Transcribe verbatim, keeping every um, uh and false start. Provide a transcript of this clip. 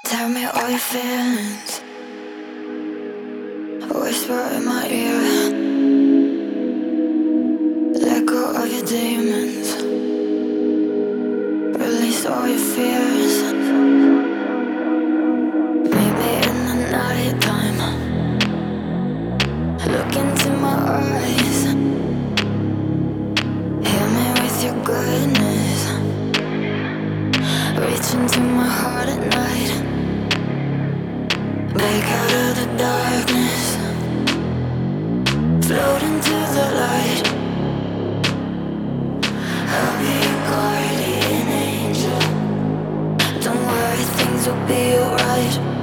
Tell me all your feelings, whisper in my ear. Let go of your demons, release all your fears. Meet me in the night time, look into my eyes. Heal me with your goodness, reach into my heart at night. Break out of the darkness, float into the light. I'll be your guardian angel. Don't worry, things will be alright.